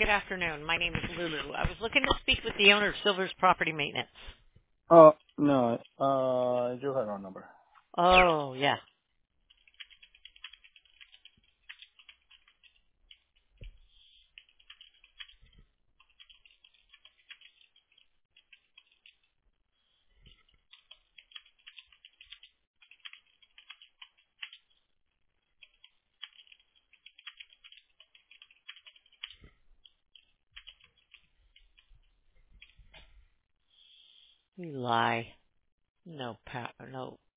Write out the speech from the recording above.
Good afternoon. My name is Lulu. I was looking to speak with the owner of Silver's Property Maintenance. No. I do have our number. Oh, yeah. You lie. No, no.